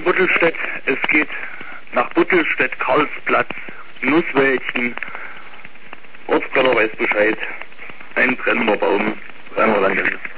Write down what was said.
Buttelstedt. Es geht nach Buttelstedt, Karlsplatz, Nusswäldchen, Ortskeller weiß Bescheid. Ein brennender Baum. 300 Dank.